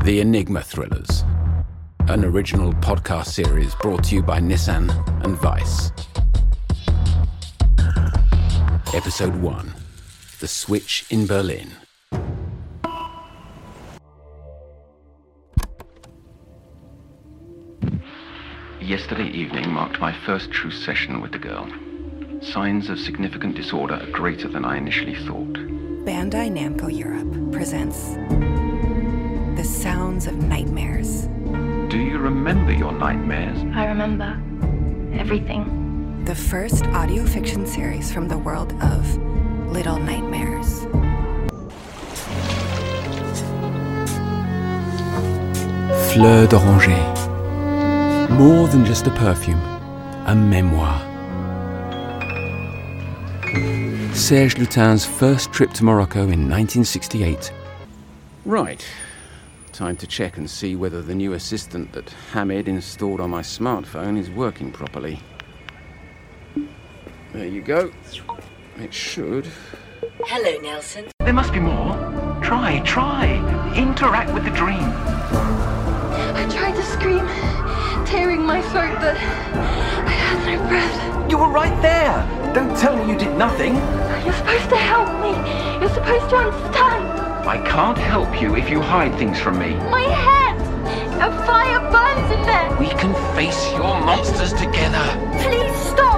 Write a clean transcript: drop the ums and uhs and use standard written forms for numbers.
The Enigma Thrillers, an original podcast series brought to you by Nissan and Vice. Episode 1, The Switch in Berlin. Yesterday evening marked my first true session with the girl. Signs of significant disorder are greater than I initially thought. Bandai Namco Europe presents The Sounds of Nightmares. Do you remember your nightmares? I remember everything. The first audio fiction series from the world of Little Nightmares. Fleur d'Oranger. More than just a perfume, a memoir. Serge Lutin's first trip to Morocco in 1968. Right. Time to check and see whether the new assistant that Hamid installed on my smartphone is working properly. There you go. It should. Hello, Nelson. There must be more. Try. Interact with the dream. I tried to scream, tearing my throat, but I had no breath. You were right there. Don't tell me you did nothing. You're supposed to help me. You're supposed to understand. I can't help you if you hide things from me. My head! A fire burns in there! We can face your monsters together. Please stop!